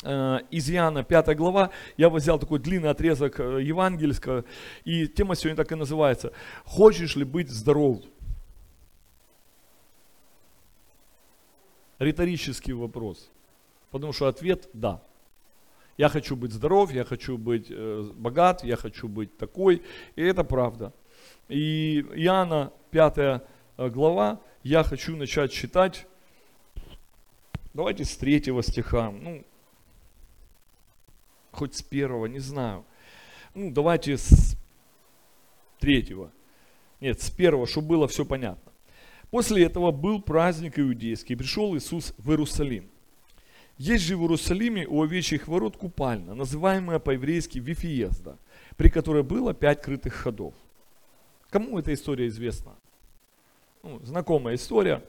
из Иоанна, 5 глава. Я взял такой длинный отрезок евангельского, и тема сегодня так и называется: «Хочешь ли быть здоров?» Риторический вопрос, потому что ответ – да. Я хочу быть здоров, я хочу быть богат, я хочу быть такой, и это правда. И Иоанна, 5 глава, я хочу начать читать, давайте с 3 стиха, хоть с 1, не знаю. Давайте с 3. Нет, с 1, чтобы было все понятно. После этого был праздник иудейский, пришел Иисус в Иерусалим. Есть же в Иерусалиме у овечьих ворот купальня, называемая по-еврейски Вифиезда, при которой было 5 крытых ходов. Кому эта история известна? Знакомая история.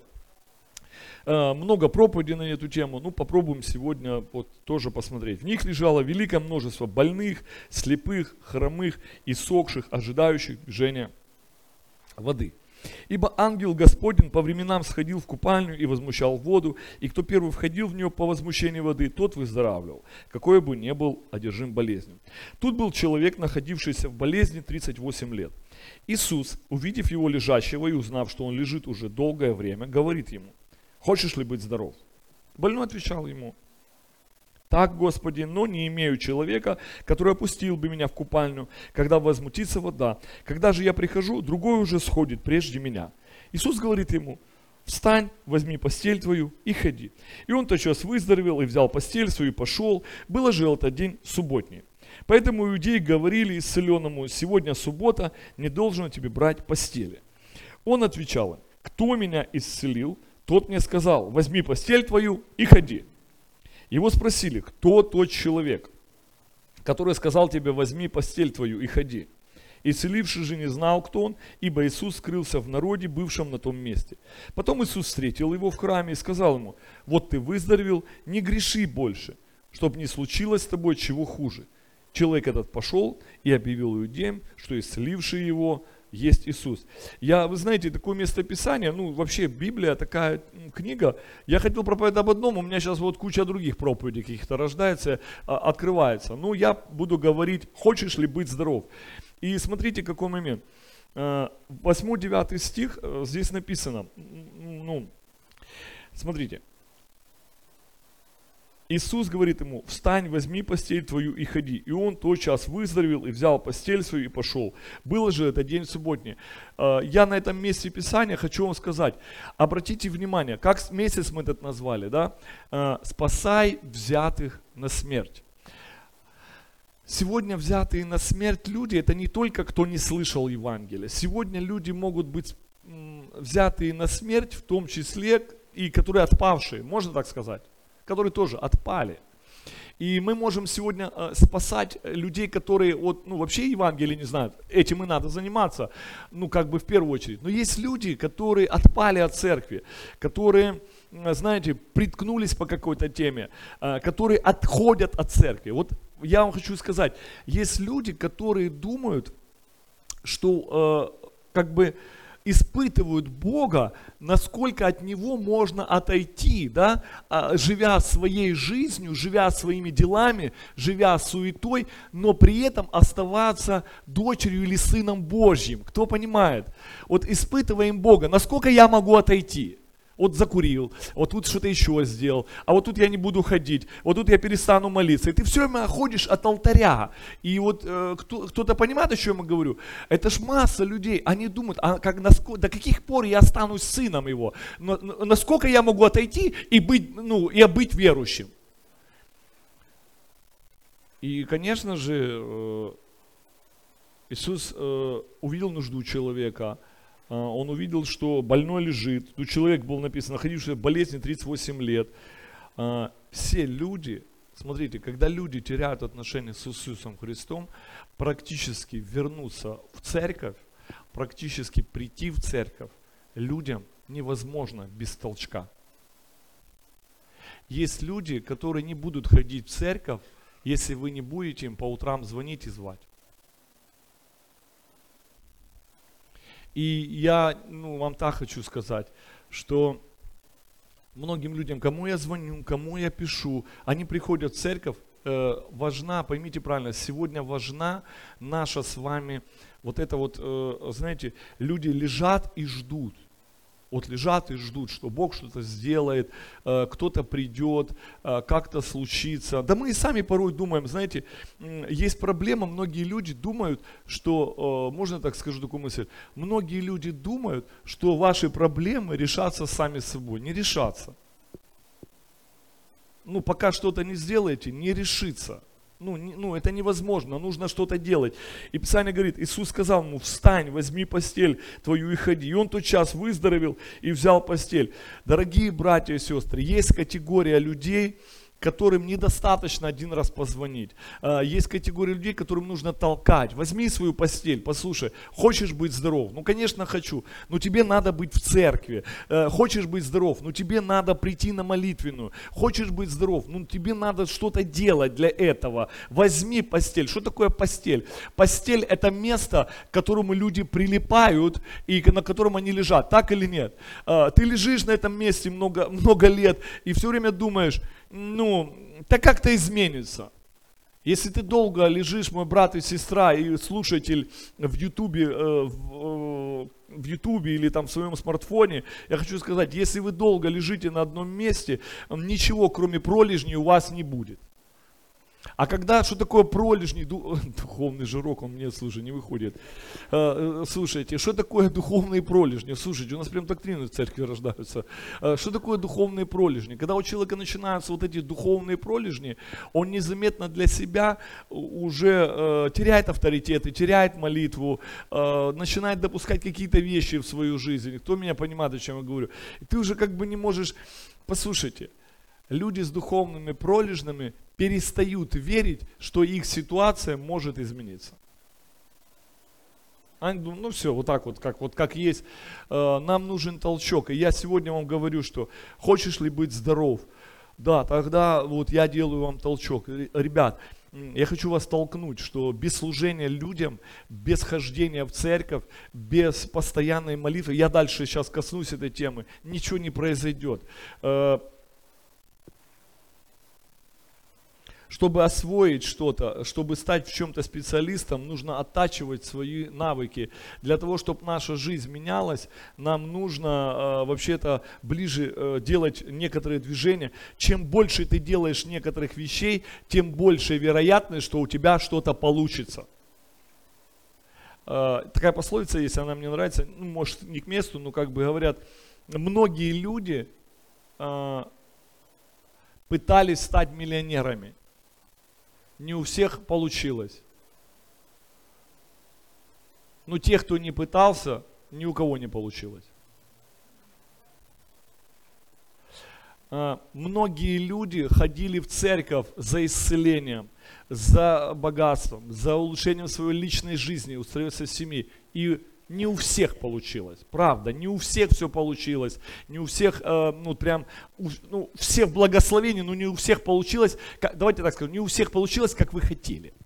Много проповедей на эту тему, попробуем сегодня тоже посмотреть. В них лежало великое множество больных, слепых, хромых и сохших, ожидающих движения воды. Ибо ангел Господень по временам сходил в купальню и возмущал воду, и кто первый входил в нее по возмущению воды, тот выздоравливал, какой бы ни был одержим болезнью. Тут был человек, находившийся в болезни 38 лет. Иисус, увидев его лежащего и узнав, что он лежит уже долгое время, говорит ему: «Хочешь ли быть здоров?» Больной отвечал ему: «Так, Господи, но не имею человека, который опустил бы меня в купальню, когда возмутится вода. Когда же я прихожу, другой уже сходит прежде меня». Иисус говорит ему: «Встань, возьми постель твою и ходи». И он тотчас выздоровел и взял постель свою и пошел. Было же этот день субботний. Поэтому иудеи говорили исцеленному: «Сегодня суббота, не должен тебе брать постели». Он отвечал им: «Кто меня исцелил, тот мне сказал: возьми постель твою и ходи». Его спросили: «Кто тот человек, который сказал тебе: возьми постель твою и ходи?» Исцеливший же не знал, кто он, ибо Иисус скрылся в народе, бывшем на том месте. Потом Иисус встретил его в храме и сказал ему: «Вот ты выздоровел, не греши больше, чтобы не случилось с тобой чего хуже». Человек этот пошел и объявил иудеям, что исцеливший его есть Иисус. Вы знаете, такое местописание, вообще Библия такая книга. Я хотел проповедовать об одном, у меня сейчас куча других проповедей каких-то рождается, открывается. Я буду говорить: хочешь ли быть здоров? И смотрите, какой момент. 8-9 стих, здесь написано, смотрите. Иисус говорит ему: «Встань, возьми постель твою и ходи». И он тотчас выздоровел и взял постель свою и пошел. Было же это день субботний. Я на этом месте Писания хочу вам сказать, обратите внимание, как месяц мы этот назвали, да? «Спасай взятых на смерть». Сегодня взятые на смерть люди, это не только кто не слышал Евангелия. Сегодня люди могут быть взятые на смерть, в том числе и которые отпавшие, можно так сказать, которые тоже отпали. И мы можем сегодня спасать людей, которые вообще Евангелие не знают. Этим и надо заниматься, в первую очередь. Но есть люди, которые отпали от церкви, которые, знаете, приткнулись по какой-то теме, которые отходят от церкви. Я вам хочу сказать, есть люди, которые думают, что испытывают Бога, насколько от Него можно отойти, да, живя своей жизнью, живя своими делами, живя суетой, но при этом оставаться дочерью или сыном Божьим. Кто понимает? Испытываем Бога, насколько я могу отойти? Закурил, тут что-то еще сделал, тут я не буду ходить, тут я перестану молиться. И ты все время ходишь от алтаря. И кто-то понимает, о чем я говорю? Это ж масса людей, они думают, до каких пор я останусь сыном его? Насколько я могу отойти и быть верующим? И, конечно же, Иисус увидел нужду человека. Он увидел, что больной лежит. Тут человек был написан, находившийся в болезни 38 лет. Все люди, смотрите, когда люди теряют отношения с Иисусом Христом, практически вернуться в церковь, практически прийти в церковь людям невозможно без толчка. Есть люди, которые не будут ходить в церковь, если вы не будете им по утрам звонить и звать. И я вам так хочу сказать, что многим людям, кому я звоню, кому я пишу, они приходят в церковь, важна, поймите правильно, сегодня важна наша с вами, вот это вот, знаете, люди лежат и ждут. Вот лежат и ждут, что Бог что-то сделает, кто-то придет, как-то случится. Да мы и сами порой думаем, знаете, есть проблема, многие люди думают, что, можно так скажу такую мысль, многие люди думают, что ваши проблемы решатся сами собой. Не решатся. Ну, пока что-то не сделаете, не решится. Это невозможно, нужно что-то делать. И Писание говорит, Иисус сказал ему, встань, возьми постель твою и ходи. И он тотчас выздоровел и взял постель. Дорогие братья и сестры, есть категория людей, которым недостаточно один раз позвонить. Есть категория людей, которым нужно толкать. Возьми свою постель, послушай, хочешь быть здоров? Ну, конечно, хочу, но тебе надо быть в церкви. Хочешь быть здоров? Ну, тебе надо прийти на молитвенную. Хочешь быть здоров? Ну, тебе надо что-то делать для этого. Возьми постель. Что такое постель? Постель – это место, к которому люди прилипают и на котором они лежат. Так или нет? Ты лежишь на этом месте много лет и все время думаешь, так как-то изменится. Если ты долго лежишь, мой брат и сестра, и слушатель в Ютубе или там в своем смартфоне, я хочу сказать, если вы долго лежите на одном месте, ничего кроме пролежней у вас не будет. А когда, что такое пролежни, духовный жирок, он мне, слушай, не выходит. Слушайте, что такое духовные пролежни? Слушайте, у нас прям доктрины в церкви рождаются. Что такое духовные пролежни? Когда у человека начинаются вот эти духовные пролежни, он незаметно для себя уже теряет авторитет и теряет молитву, начинает допускать какие-то вещи в свою жизнь. Кто меня понимает, о чем я говорю? И ты уже как бы не можешь, послушайте, люди с духовными пролежнями перестают верить, что их ситуация может измениться. Они думают, все, вот так вот, как есть, нам нужен толчок. И я сегодня вам говорю, что хочешь ли быть здоров? Да, тогда вот я делаю вам толчок. Ребят, я хочу вас толкнуть, что без служения людям, без хождения в церковь, без постоянной молитвы, я дальше сейчас коснусь этой темы, ничего не произойдет. Чтобы освоить что-то, чтобы стать в чем-то специалистом, нужно оттачивать свои навыки. Для того, чтобы наша жизнь менялась, нам нужно вообще-то ближе делать некоторые движения. Чем больше ты делаешь некоторых вещей, тем больше вероятность, что у тебя что-то получится. Такая пословица есть, она мне нравится, может не к месту, но как бы говорят, многие люди пытались стать миллионерами. Не у всех получилось. Но те, кто не пытался, ни у кого не получилось. Многие люди ходили в церковь за исцелением, за богатством, за улучшением своей личной жизни, устройства семьи. И не у всех получилось, правда, не у всех все получилось, не у всех, все в благословении, но не у всех получилось, давайте так скажем, не у всех получилось, как вы хотели.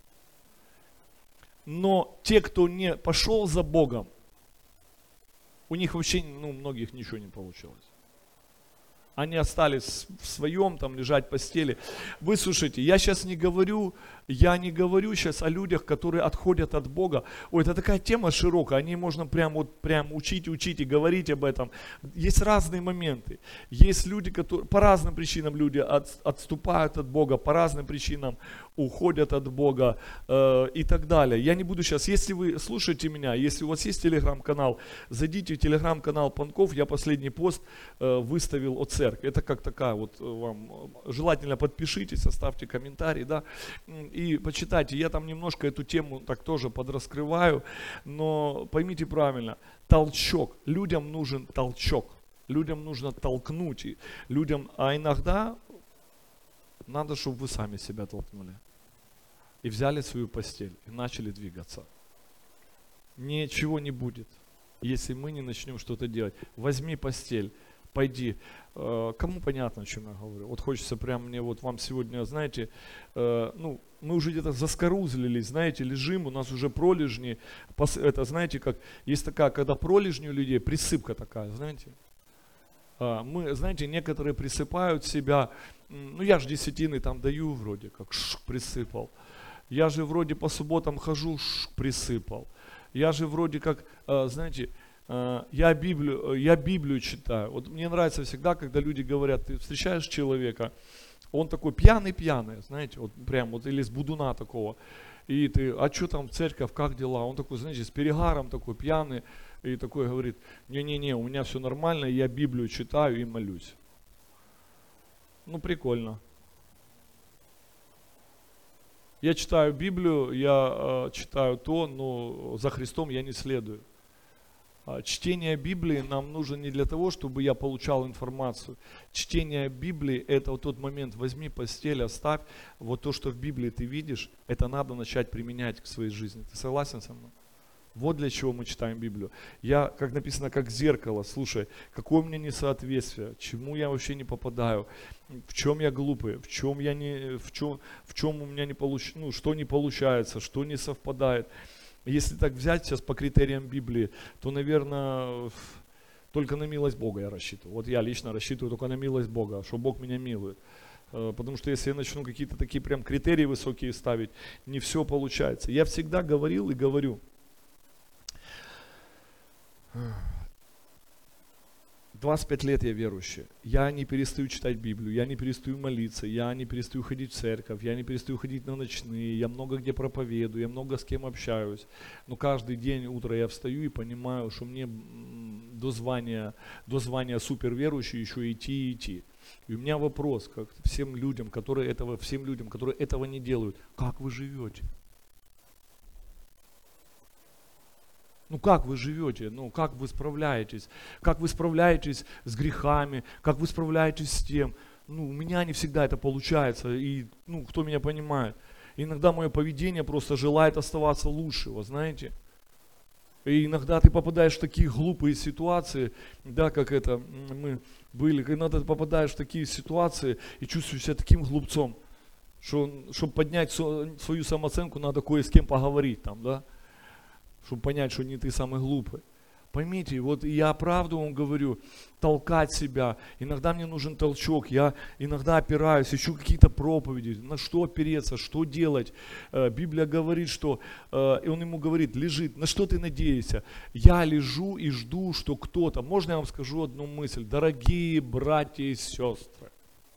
Но те, кто не пошел за Богом, у них вообще, многих ничего не получилось. Они остались в своем, там, лежать в постели. Вы слушайте, я не говорю сейчас о людях, которые отходят от Бога. Ой, это такая тема широкая, о ней можно прям учить и говорить об этом. Есть разные моменты. Есть люди, которые по разным причинам люди отступают от Бога, по разным причинам уходят от Бога и так далее. Я не буду сейчас, если вы слушаете меня, если у вас есть телеграм-канал, зайдите в телеграм-канал Панков, я последний пост выставил о церкви. Это как такая вот вам, желательно подпишитесь, оставьте комментарий, да, и почитайте. Я там немножко эту тему так тоже подраскрываю, но поймите правильно, толчок, людям нужен толчок, людям нужно толкнуть, а иногда надо, чтобы вы сами себя толкнули и взяли свою постель и начали двигаться. Ничего не будет, если мы не начнем что-то делать. Возьми постель, пойди. Кому понятно, о чем я говорю? Вот хочется прям мне вот вам сегодня, знаете, мы уже где-то заскорузлились, знаете, лежим, у нас уже пролежни. Это, знаете, как есть такая, когда пролежни у людей, присыпка такая, знаете. Мы, знаете, некоторые присыпают себя, ну я же десятины там даю вроде как, присыпал. Я же вроде по субботам хожу, присыпал. Я же вроде как, знаете, я Библию читаю. Вот мне нравится всегда, когда люди говорят, ты встречаешь человека, он такой пьяный, знаете, вот прям вот или с будуна такого. И ты, а что там церковь, как дела? Он такой, знаете, с перегаром такой пьяный. И такой говорит, не-не-не, у меня все нормально, я Библию читаю и молюсь. Ну, прикольно. Я читаю Библию, я читаю то, но за Христом я не следую. Чтение Библии нам нужно не для того, чтобы я получал информацию. Чтение Библии – это вот тот момент, возьми постель, оставь. Вот то, что в Библии ты видишь, это надо начать применять к своей жизни. Ты согласен со мной? Вот для чего мы читаем Библию. Я, как написано, как зеркало, слушай, какое у меня несоответствие, чему я вообще не попадаю, в чем я глупый, в чем у меня не получается, ну, что не получается, что не совпадает. Если так взять сейчас по критериям Библии, то, наверное, только на милость Бога я рассчитываю. Вот я лично рассчитываю только на милость Бога, что Бог меня милует. Потому что если я начну какие-то такие прям критерии высокие ставить, не все получается. Я всегда говорил и говорю, 25 лет я верующий, я не перестаю читать Библию, я не перестаю молиться, я не перестаю ходить в церковь, я не перестаю ходить на ночные, я много где проповедую, я много с кем общаюсь. Но каждый день утро я встаю и понимаю, что мне до звания суперверующий еще идти. И у меня вопрос, как всем людям, которые этого не делают, как вы живете? Ну как вы живете, ну как вы справляетесь с грехами, как вы справляетесь с тем. Ну у меня не всегда это получается, и ну кто меня понимает. Иногда мое поведение просто желает оставаться лучше, вы знаете. И иногда ты попадаешь в такие глупые ситуации, да, как это мы были, иногда ты попадаешь в такие ситуации и чувствуешь себя таким глупцом, что чтобы поднять свою самооценку, надо кое с кем поговорить там, да. Чтобы понять, что не ты самый глупый. Поймите, вот я правду вам говорю, толкать себя. Иногда мне нужен толчок, я иногда опираюсь, ищу какие-то проповеди, на что опереться, что делать. Библия говорит, что, и он ему говорит, лежит, на что ты надеешься? Я лежу и жду, что кто-то, можно я вам скажу одну мысль, дорогие братья и сестры,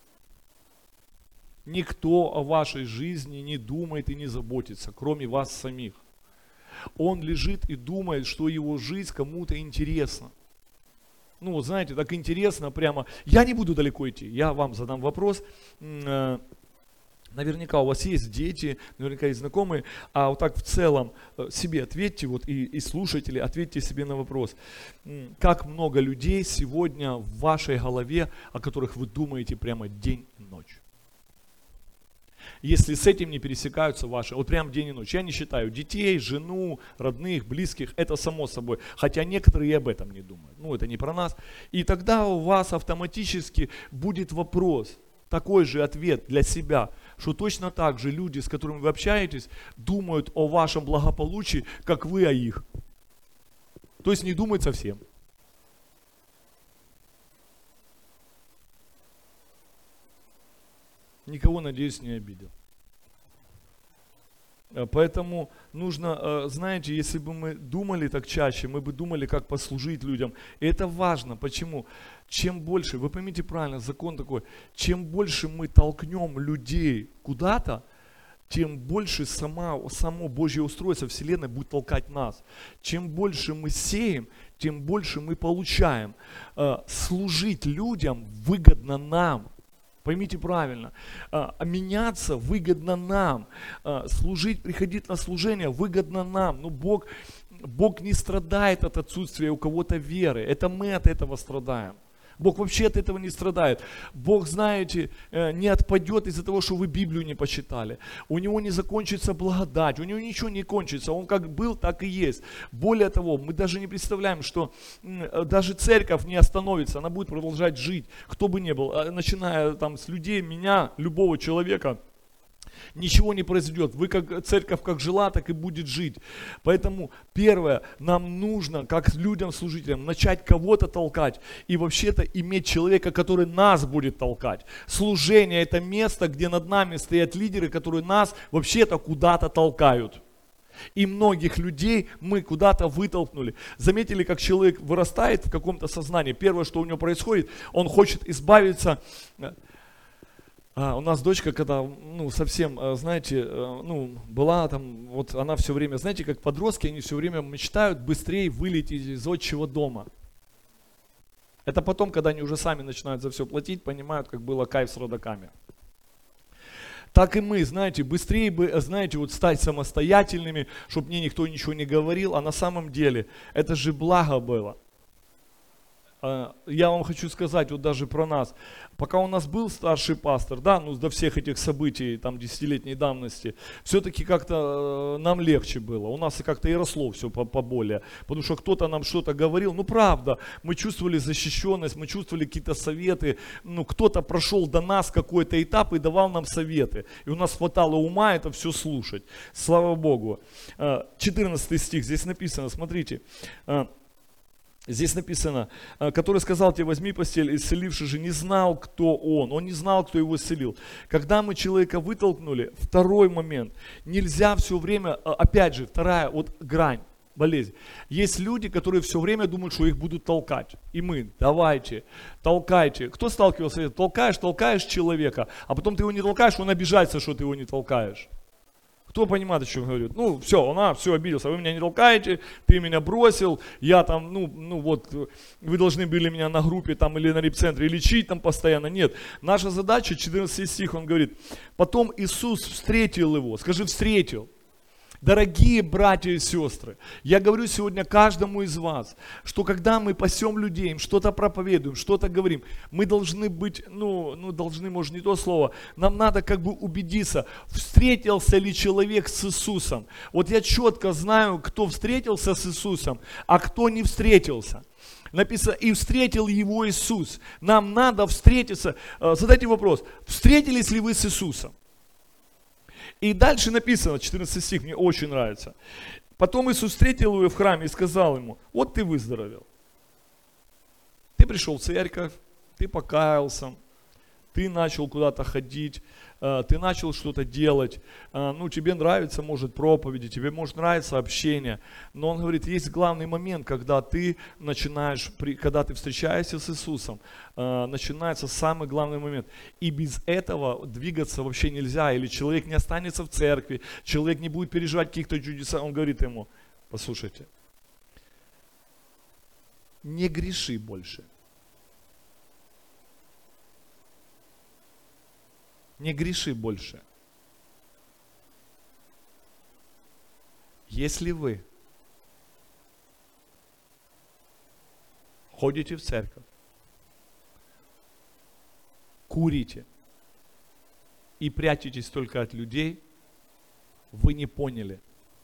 никто о вашей жизни не думает и не заботится, кроме вас самих. Он лежит и думает, что его жизнь кому-то интересна. Ну, вот знаете, так интересно прямо. Я не буду далеко идти, я вам задам вопрос. Наверняка у вас есть дети, наверняка есть знакомые, а вот так в целом себе ответьте, вот и слушатели, ответьте себе на вопрос. Как много людей сегодня в вашей голове, о которых вы думаете прямо день и ночь? Если с этим не пересекаются ваши, вот прям день и ночь. Я не считаю детей, жену, родных, близких, это само собой. Хотя некоторые и об этом не думают. Ну, это не про нас. И тогда у вас автоматически будет вопрос, такой же ответ для себя, что точно так же люди, с которыми вы общаетесь, думают о вашем благополучии, как вы о их. То есть не думают совсем. Никого, надеюсь, не обидел. Поэтому нужно, знаете, если бы мы думали так чаще, мы бы думали, как послужить людям. И это важно. Почему? Чем больше, вы поймите правильно, закон такой, чем больше мы толкнем людей куда-то, тем больше само Божье устройство Вселенной будет толкать нас. Чем больше мы сеем, тем больше мы получаем. Служить людям выгодно нам. Поймите правильно, меняться выгодно нам, служить, приходить на служение выгодно нам. Но Бог не страдает от отсутствия у кого-то веры, это мы от этого страдаем. Бог вообще от этого не страдает. Бог, знаете, не отпадет из-за того, что вы Библию не почитали. У него не закончится благодать, у него ничего не кончится. Он как был, так и есть. Более того, мы даже не представляем, что даже церковь не остановится, она будет продолжать жить, кто бы ни был, начиная там с людей, меня, любого человека. ничего не произойдет. Вы как церковь как жила, так и будет жить. Поэтому первое, нам нужно, как людям-служителям, начать кого-то толкать и вообще-то иметь человека, который нас будет толкать. Служение – это место, где над нами стоят лидеры, которые нас вообще-то куда-то толкают. И многих людей мы куда-то вытолкнули. Заметили, как человек вырастает в каком-то сознании. Первое, что у него происходит, он хочет избавиться. У нас дочка, когда, совсем, знаете, была там, вот она все время, знаете, как подростки, они все время мечтают быстрее вылететь из отчего дома. Это потом, когда они уже сами начинают за все платить, понимают, как было кайф с родаками. Так и мы, знаете, быстрее бы, знаете, вот стать самостоятельными, чтобы мне никто ничего не говорил, а на самом деле это же благо было. Я вам хочу сказать, вот даже про нас. Пока у нас был старший пастор, да, до всех этих событий, там, 10-летней давности, все-таки как-то нам легче было. У нас как-то и росло все поболее. Потому что кто-то нам что-то говорил. Правда, мы чувствовали защищенность, мы чувствовали какие-то советы. Кто-то прошел до нас какой-то этап и давал нам советы. И у нас хватало ума это все слушать. Слава Богу. 14 стих, здесь написано, смотрите. Здесь написано, который сказал тебе, возьми постель, исцеливший же не знал, кто он не знал, кто его исцелил. Когда мы человека вытолкнули, второй момент, нельзя все время, опять же, вторая вот грань, болезнь. Есть люди, которые все время думают, что их будут толкать. И мы, давайте, толкайте. Кто сталкивался с этим? Толкаешь человека, а потом ты его не толкаешь, он обижается, что ты его не толкаешь. Кто понимает, о чем говорит? Все, обиделся, вы меня не толкаете, ты меня бросил, я там, вы должны были меня на группе там или на репцентре лечить там постоянно. Нет, наша задача, 14 стих, он говорит, потом Иисус встретил его, скажи, встретил. Дорогие братья и сестры, я говорю сегодня каждому из вас, что когда мы пасем людей, им что-то проповедуем, что-то говорим, мы должны быть, должны, может, не то слово, нам надо как бы убедиться, встретился ли человек с Иисусом. Вот я четко знаю, кто встретился с Иисусом, а кто не встретился. Написано, и встретил его Иисус. Нам надо встретиться. Задайте вопрос, встретились ли вы с Иисусом? И дальше написано, 14 стих, мне очень нравится. Потом Иисус встретил его в храме и сказал ему, вот ты выздоровел. Ты пришел в церковь, ты покаялся, ты начал куда-то ходить, ты начал что-то делать. Тебе нравится, может, проповеди, тебе может нравиться общение. Но он говорит, есть главный момент, когда ты начинаешь, когда ты встречаешься с Иисусом, начинается самый главный момент. И без этого двигаться вообще нельзя. Или человек не останется в церкви, человек не будет переживать каких-то чудес. Он говорит ему, послушайте, не греши больше. Не греши больше. Если вы ходите в церковь, курите и прячетесь только от людей, вы не поняли.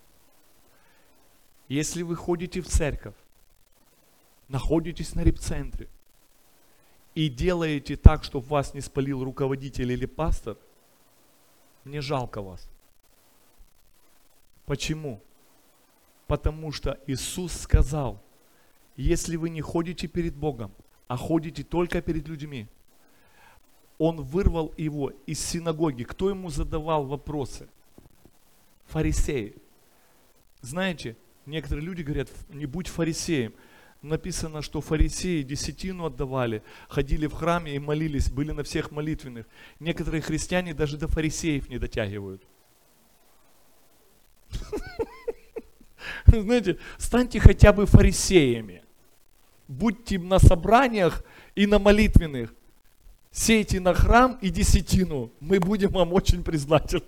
Если вы ходите в церковь, находитесь на репцентре, и делаете так, чтобы вас не спалил руководитель или пастор, мне жалко вас. Почему? Потому что Иисус сказал, если вы не ходите перед Богом, а ходите только перед людьми, Он вырвал его из синагоги. Кто ему задавал вопросы? Фарисеи. Знаете, некоторые люди говорят, не будь фарисеем. Написано, что фарисеи десятину отдавали, ходили в храме и молились, были на всех молитвенных. Некоторые христиане даже до фарисеев не дотягивают. Знаете, станьте хотя бы фарисеями. Будьте на собраниях и на молитвенных. Сейте на храм и десятину. Мы будем вам очень признательны.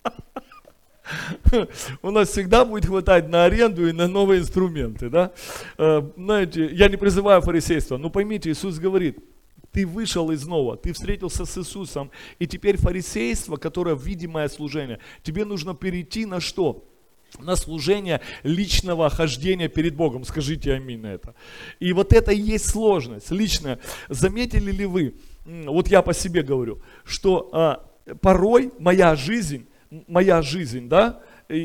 У нас всегда будет хватать на аренду и на новые инструменты, да? Знаете, я не призываю фарисейство, но поймите, Иисус говорит, ты вышел из нового, ты встретился с Иисусом, и теперь фарисейство, которое видимое служение, тебе нужно перейти на что? На служение личного хождения перед Богом. Скажите аминь на это. И вот это и есть сложность личная. Заметили ли вы, вот я по себе говорю, что порой моя жизнь моя жизнь, да,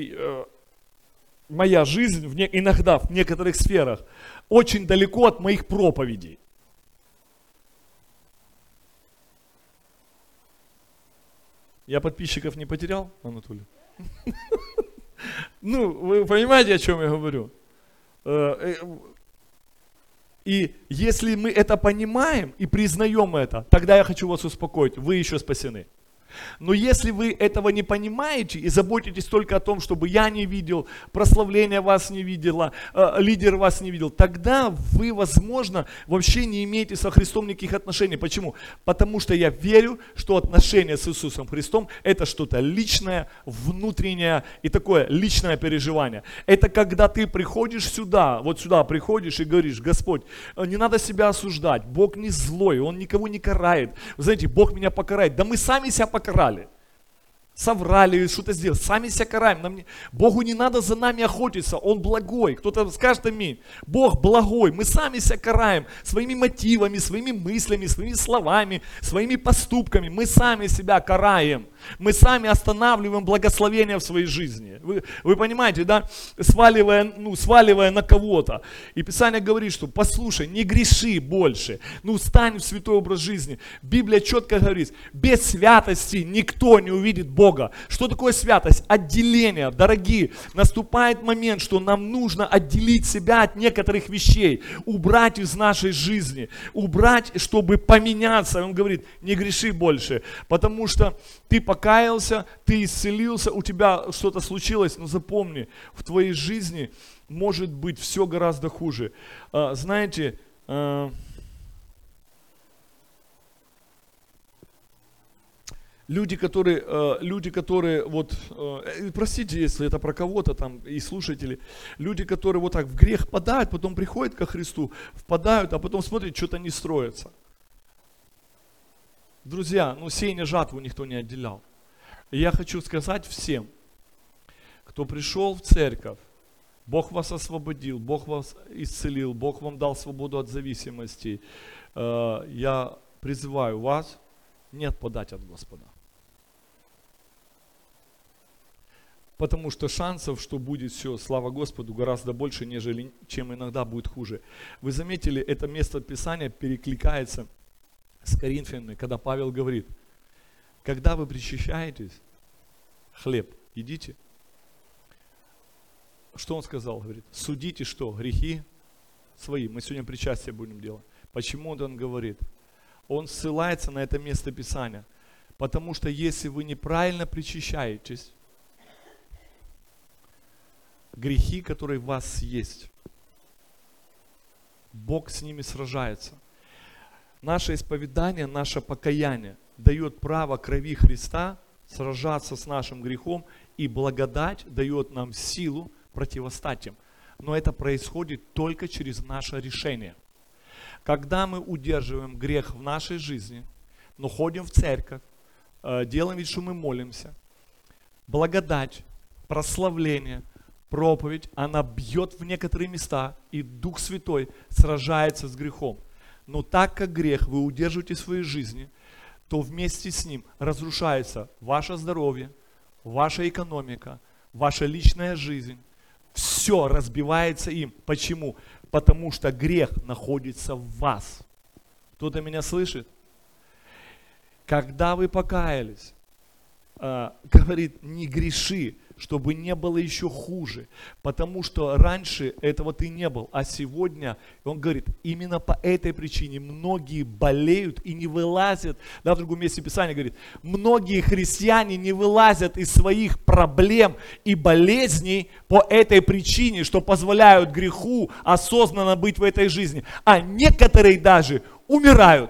моя жизнь иногда в некоторых сферах очень далеко от моих проповедей. Я подписчиков не потерял, Анатолий? Ну, вы понимаете, о чем я говорю? И если мы это понимаем и признаем это, тогда я хочу вас успокоить, вы еще спасены. Но если вы этого не понимаете и заботитесь только о том, чтобы я не видел, прославление вас не видело, лидер вас не видел, тогда вы, возможно, вообще не имеете со Христом никаких отношений. Почему? Потому что я верю, что отношения с Иисусом Христом это что-то личное, внутреннее и такое личное переживание. Это когда ты приходишь сюда, вот сюда приходишь и говоришь: Господь, не надо себя осуждать, Бог не злой, Он никого не карает. Вы знаете, Бог меня покарает. Да мы сами себя покарали. Соврали, что-то сделали, сами себя караем. Богу не надо за нами охотиться, Он благой. Кто-то скажет аминь. Бог благой, мы сами себя караем своими мотивами, своими мыслями, своими словами, своими поступками. Мы сами себя караем. Мы сами останавливаем благословение в своей жизни. Вы понимаете, да? Сваливая на кого-то. И Писание говорит, что послушай, не греши больше. Стань в святой образ жизни. Библия четко говорит, без святости никто не увидит Бога. Что такое святость? Отделение. Дорогие, наступает момент, что нам нужно отделить себя от некоторых вещей. Убрать из нашей жизни. Убрать, чтобы поменяться. Он говорит, не греши больше. Потому что ты покаялся, ты исцелился, у тебя что-то случилось, но запомни, в твоей жизни может быть все гораздо хуже. Знаете, люди, которые вот, простите, если это про кого-то там и слушатели, люди, которые вот так в грех впадают, потом приходят ко Христу, впадают, а потом смотрят, что-то не строится. Друзья, сеяние жатву никто не отделял. И я хочу сказать всем, кто пришел в церковь, Бог вас освободил, Бог вас исцелил, Бог вам дал свободу от зависимости. Я призываю вас не отпадать от Господа. Потому что шансов, что будет все, слава Господу, гораздо больше, нежели чем иногда будет хуже. Вы заметили, это место Писания перекликается с Коринфянами, когда Павел говорит, когда вы причащаетесь, хлеб едите. Что он сказал? Говорит, судите что? Грехи свои. Мы сегодня причастие будем делать. Почему он говорит? Он ссылается на это место Писания. Потому что если вы неправильно причащаетесь, грехи, которые в вас есть, Бог с ними сражается. Наше исповедание, наше покаяние дает право крови Христа сражаться с нашим грехом, и благодать дает нам силу противостать им. Но это происходит только через наше решение. Когда мы удерживаем грех в нашей жизни, но ходим в церковь, делаем вид, что мы молимся, благодать, прославление, проповедь, она бьет в некоторые места, и Дух Святой сражается с грехом. Но так как грех вы удерживаете в своей жизни, то вместе с ним разрушается ваше здоровье, ваша экономика, ваша личная жизнь. Все разбивается им. Почему? Потому что грех находится в вас. Кто-то меня слышит? Когда вы покаялись, говорит, не греши, чтобы не было еще хуже. Потому что раньше этого ты не был, а сегодня, он говорит, именно по этой причине многие болеют и не вылазят. Да, в другом месте Писания говорит, многие христиане не вылазят из своих проблем и болезней по этой причине, что позволяют греху осознанно быть в этой жизни. А некоторые даже умирают.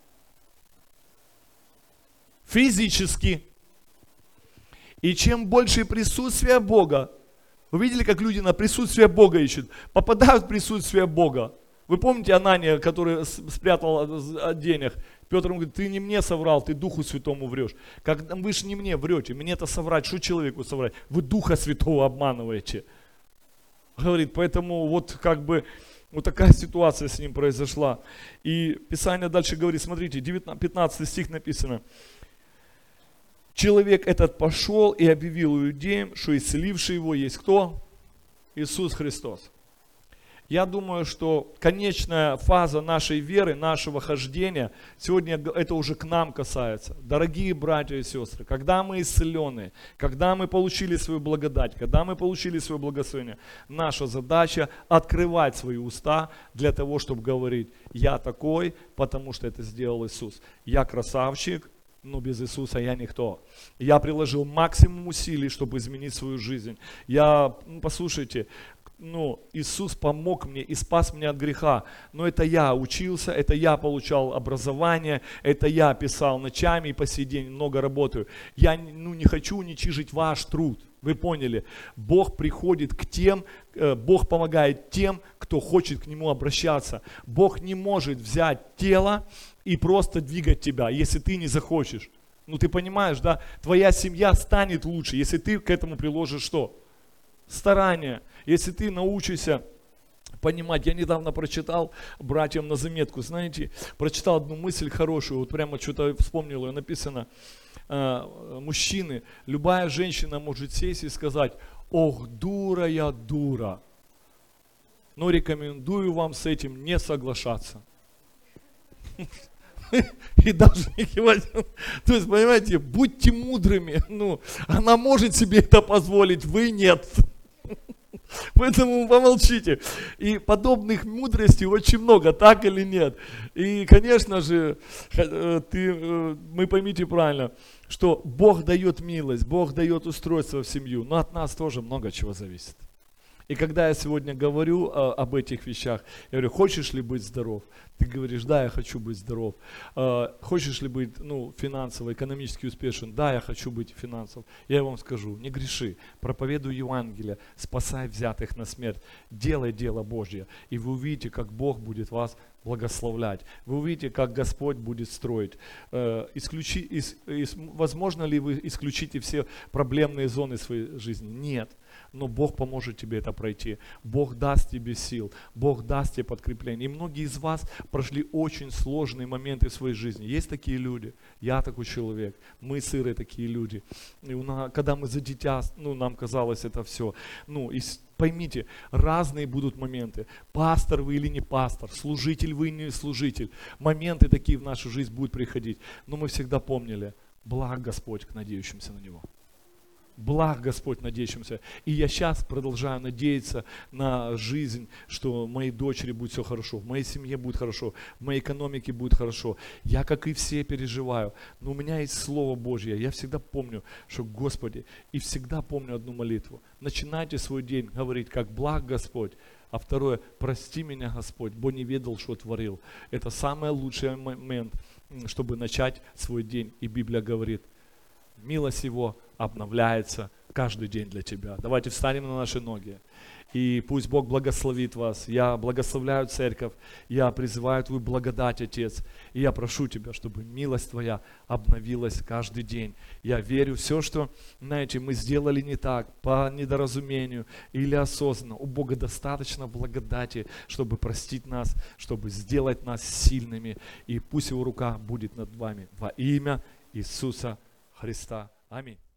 Физически. И чем больше присутствия Бога, вы видели, как люди на присутствие Бога ищут, попадают в присутствие Бога. Вы помните Анания, который спрятал от денег? Петр ему говорит, ты не мне соврал, ты Духу Святому врешь. Вы же не мне врете, мне-то соврать, что человеку соврать? Вы Духа Святого обманываете. Говорит, поэтому вот такая ситуация с ним произошла. И Писание дальше говорит, смотрите, 15 стих написано. человек этот пошел и объявил иудеям, что исцеливший его есть кто? Иисус Христос. Я думаю, что конечная фаза нашей веры, нашего хождения, сегодня это уже к нам касается. Дорогие братья и сестры, когда мы исцелены, когда мы получили свою благодать, когда мы получили свое благословение, наша задача открывать свои уста для того, чтобы говорить: я такой, потому что это сделал Иисус. Я красавчик, но без Иисуса я никто. Я приложил максимум усилий, чтобы изменить свою жизнь. Послушайте, Иисус помог мне и спас меня от греха. Но это я учился, это я получал образование, это я писал ночами и по сей день много работаю. Я не хочу уничижить ваш труд. Вы поняли? Бог приходит к тем, Бог помогает тем, кто хочет к Нему обращаться. Бог не может взять тело и просто двигать тебя, если ты не захочешь. Ты понимаешь, да? Твоя семья станет лучше, если ты к этому приложишь что? Старание. Если ты научишься понимать, я недавно прочитал братьям на заметку, знаете, прочитал одну мысль хорошую, вот прямо что-то вспомнил, ее написано: мужчины, любая женщина может сесть и сказать: ох, дура я дура, но рекомендую вам с этим не соглашаться. И даже не кивать. То есть, понимаете, будьте мудрыми. Она может себе это позволить, вы нет. Поэтому помолчите. И подобных мудростей очень много, так или нет. И, конечно же, мы поймите правильно, что Бог дает милость, Бог дает устройство в семью, но от нас тоже много чего зависит. И когда я сегодня говорю об этих вещах, я говорю: хочешь ли быть здоров? Ты говоришь: да, я хочу быть здоров. Хочешь ли быть финансово, экономически успешен? Да, я хочу быть финансово. Я вам скажу: не греши, проповедуй Евангелие, спасай взятых на смерть, делай дело Божье. И вы увидите, как Бог будет вас благословлять. Вы увидите, как Господь будет строить. Возможно ли вы исключите все проблемные зоны своей жизни? Нет. Но Бог поможет тебе это пройти. Бог даст тебе сил, Бог даст тебе подкрепление. И многие из вас прошли очень сложные моменты в своей жизни. Есть такие люди, я такой человек, мы с Ирой такие люди. И когда мы за дитя, нам казалось это все. Поймите, разные будут моменты. Пастор вы или не пастор, служитель вы или не служитель. Моменты такие в нашу жизнь будут приходить. Но мы всегда помнили: благ Господь к надеющимся на Него. Благ Господь надеющимся. И я сейчас продолжаю надеяться на жизнь, что в моей дочери будет все хорошо, в моей семье будет хорошо, в моей экономике будет хорошо. Я, как и все, переживаю. Но у меня есть Слово Божье. Я всегда помню, что Господи, и всегда помню одну молитву. Начинайте свой день говорить: как благ Господь. А второе: прости меня, Господь, бо не ведал, что творил. Это самый лучший момент, чтобы начать свой день. И Библия говорит: милость Его обновляется каждый день для тебя. Давайте встанем на наши ноги. И пусть Бог благословит вас. Я благословляю церковь. Я призываю Твою благодать, Отец. И я прошу Тебя, чтобы милость Твоя обновилась каждый день. Я верю, все, что, знаете, мы сделали не так, по недоразумению или осознанно, у Бога достаточно благодати, чтобы простить нас, чтобы сделать нас сильными. И пусть Его рука будет над вами во имя Иисуса Христа. Аминь.